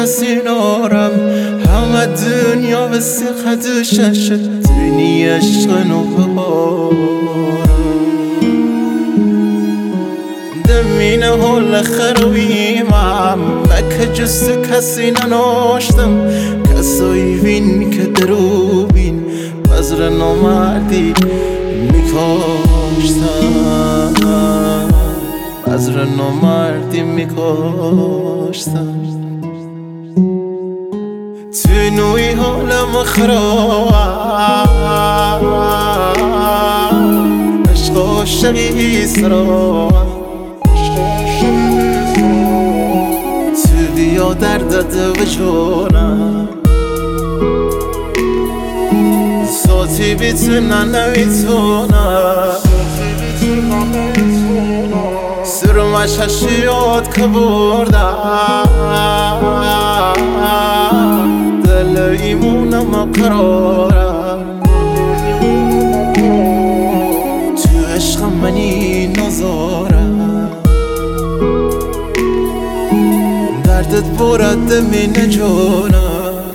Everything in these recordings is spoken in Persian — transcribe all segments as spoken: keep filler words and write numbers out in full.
کسی نارم همه دنیا و سخت ششت دنی عشق نوبارم دمینه حال خرویمم بک جست کسی نناشتم کسایی بین که درو بین بذر نامردی میکاشتم بذر نامردی میکاشتم تو نوی حالم خراب عشق عاشقی سراب تو بیا دردت و جانم صوتی بیتونن نمیتونم سرمش هشیات که بردم دل ایمونم قرارم تو عشق منی نزارم دردت برد دمین جانم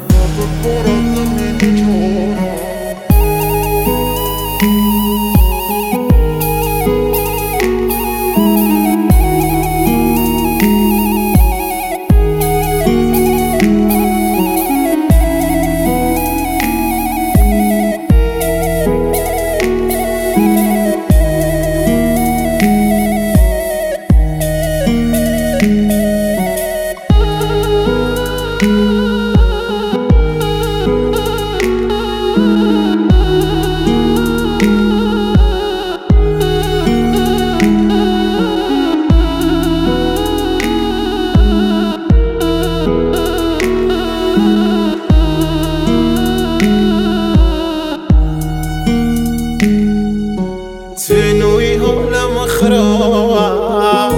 تنوی حالم خراب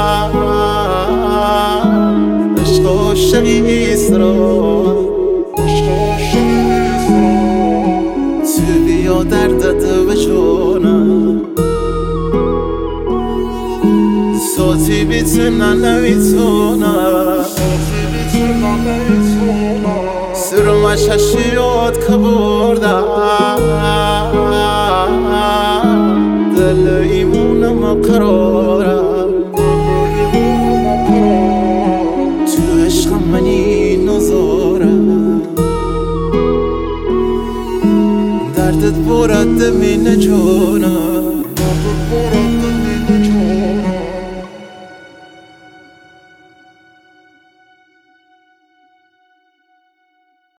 عشق عاشقی سراب تو بیا دردت و جانم صوتی بیتونن نمیتونم سرمش هشیات که بردم دل ایمونم قرارم تو عشق منی نزارم دردت برد دمین جانم